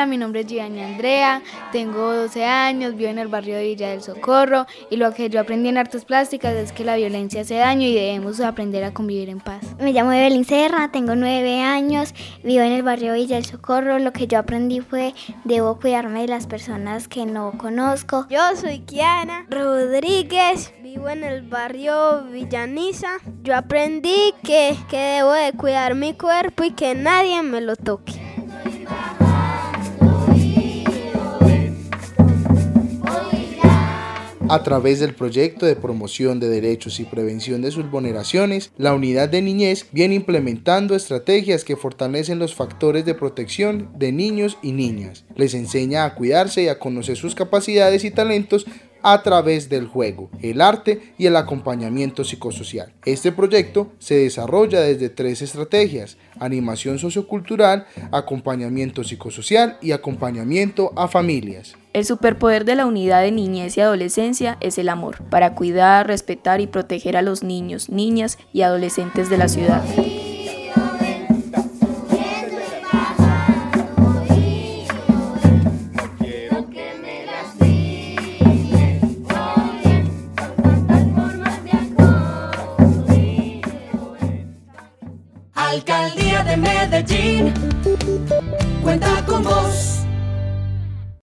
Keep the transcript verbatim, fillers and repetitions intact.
mi nombre es Giovanni Andrea, tengo doce años, vivo en el barrio de Villa del Socorro y lo que yo aprendí en artes plásticas es que la violencia hace daño y debemos aprender a convivir en paz. Me llamo Evelyn Serra, tengo nueve años, vivo en el barrio de Villa del Socorro. Lo que yo aprendí fue debo cuidarme de las personas que no conozco. Yo soy Kiana Rodríguez, vivo en el barrio Villaniza. Yo aprendí que, que debo de cuidar mi cuerpo y que nadie me lo toque. A través del proyecto de promoción de derechos y prevención de sus vulneraciones, la Unidad de Niñez viene implementando estrategias que fortalecen los factores de protección de niños y niñas. Les enseña a cuidarse y a conocer sus capacidades y talentos a través del juego, el arte y el acompañamiento psicosocial. Este proyecto se desarrolla desde tres estrategias: animación sociocultural, acompañamiento psicosocial y acompañamiento a familias. El superpoder de la Unidad de Niñez y Adolescencia es el amor, para cuidar, respetar y proteger a los niños, niñas y adolescentes de la ciudad. Alcaldía de Medellín cuenta con vos.